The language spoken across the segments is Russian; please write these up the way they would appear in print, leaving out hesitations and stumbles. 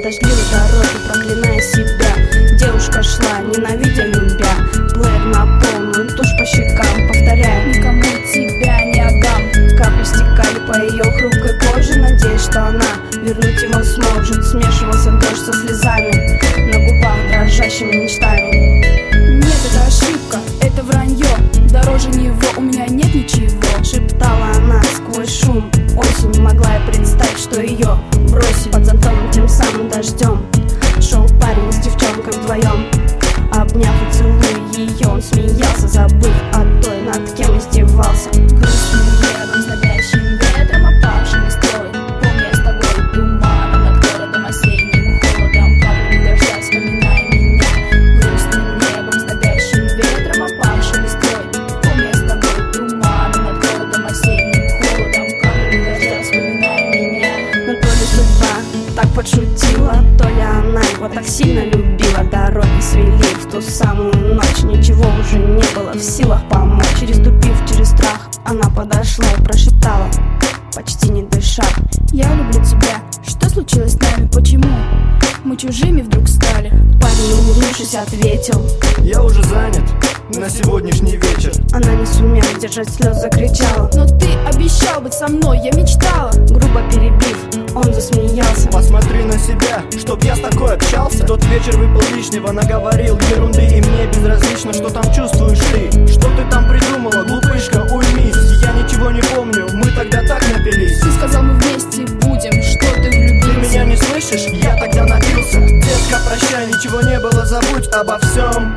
дождливой дороге, проклиная себя. Девушка шла, ненавидя любя. Плеер на полную, тушь по щекам, повторяя: никому тебя не отдам. Капли стекали по ее хрупкой коже, надеясь, что она вернуть его сможет. Смешивался дождь со слезами на губах, дрожащими мечтами. Нет, это ошибка, это вранье. Дороже него у меня нет ничего, шептала она сквозь шум. Осень, не могла я представить, что ее бросили под зонтом, тем самым дождем. Шел парень с девчонкой вдвоем, обняв и целуя ее, он смеялся, забыв о той, над кем издевался. Грустным небом, знобящим ветром, опавшим листвой, помня с тобой туманом над городом, осенним холодом, каплями дождя, вспоминай меня. Грустным небом, знобящим ветром, опавшим листвой, помня с тобой туманом над городом, осенним холодом, каплями дождя, вспоминай меня. Но то ли судьба так подшутила, то ли она его так сильно любила. Дороги свели в ту самую ночь, ничего уже не было в силах помочь. Переступив через страх, она подошла и прошептала, почти не дыша: я люблю тебя. Что случилось с нами? Почему мы чужими вдруг стали? Парень, улыбнувшись, ответил: я уже занят на сегодняшний вечер. Она, не сумев держать слез, закричала: но ты обещал быть со мной, я мечтала. Грубо перебив, он засмеялся: посмотри на себя, чтоб я с такой общался. Тот вечер выпал лишнего, наговорил ерунды, и мне безразлично, что там чувствуешь ты. Что ты там придумала, глупышка, уймись. Я ничего не помню, мы тогда так напились. Ты сказал, мы вместе будем, что ты влюбился. Ты меня не слышишь? Я тогда напился. Детка, прощай, ничего не было, забудь обо всем.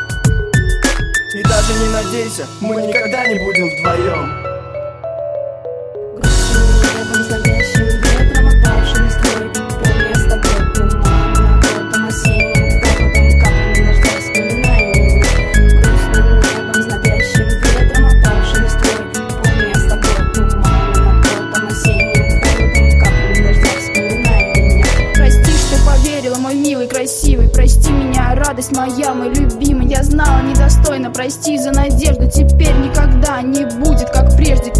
И даже не надейся, мы никогда не будем вдвоем. Грустным небом, знобящим ветром, опавшим листвой, помня с тобой туман над городом, осенним холодом, каплями дождя, вспоминай меня. Грустным небом, знобящим ветром, опавшим листвой, помня с тобой туман над городом, осенним холодом, каплями дождя, вспоминай меня. Прости, что поверила, мой милый, красивый. Прости меня, радость моя, мой любимый. Я знала недостойно, прости за надежду. Теперь никогда не будет, как прежде.